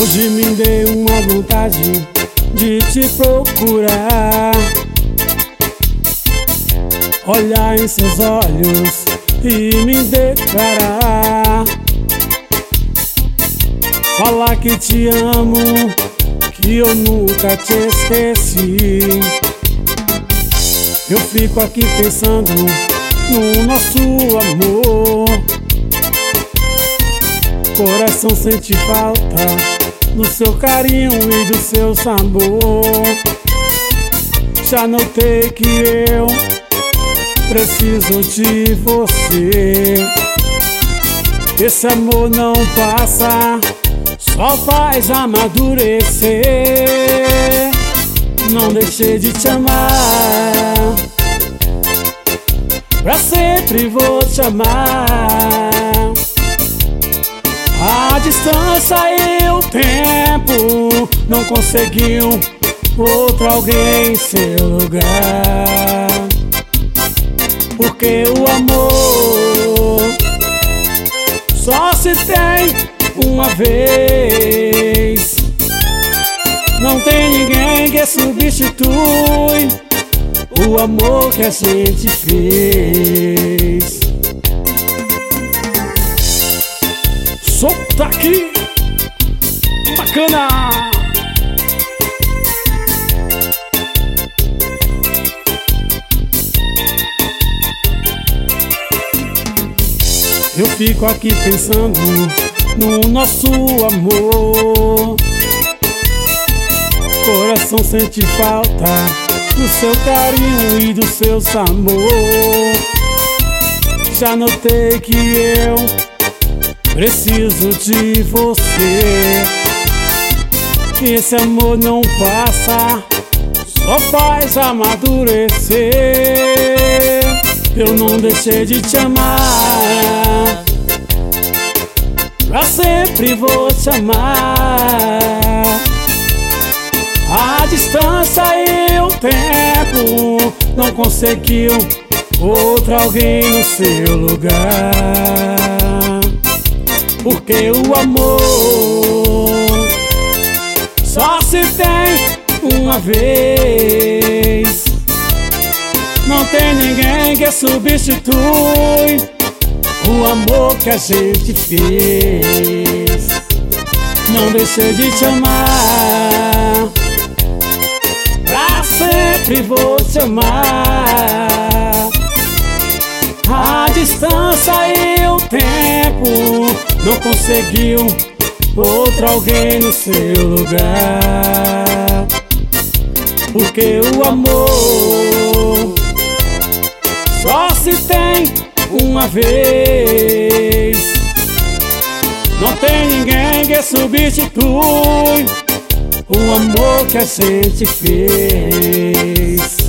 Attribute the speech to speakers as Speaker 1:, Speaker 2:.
Speaker 1: Hoje me deu uma vontade de te procurar, olhar em seus olhos e me declarar, falar que te amo, que eu nunca te esqueci. Eu fico aqui pensando no nosso amor, coração sente falta do seu carinho e do seu sabor. Já notei que eu preciso de você. Esse amor não passa, só faz amadurecer. Não deixei de te amar, pra sempre vou te amar. A distância e o tempo não conseguiu outro alguém em seu lugar. Porque o amor só se tem uma vez. Não tem ninguém que substitui o amor que a gente fez. Solta aqui, bacana! Eu fico aqui pensando no nosso amor, coração sente falta do seu carinho e do seu sabor. Já notei que eu preciso de você. Esse amor não passa, só faz amadurecer. Eu não deixei de te amar, pra sempre vou te amar. A distância e o tempo não conseguiu outro alguém no seu lugar. Porque o amor só se tem uma vez. Não tem ninguém que substitui o amor que a gente fez. Não deixei de te amar, pra sempre vou te amar. A distância e o tempo não conseguiu outro alguém no seu lugar. Porque o amor só se tem uma vez. Não tem ninguém que substitui o amor que a gente fez.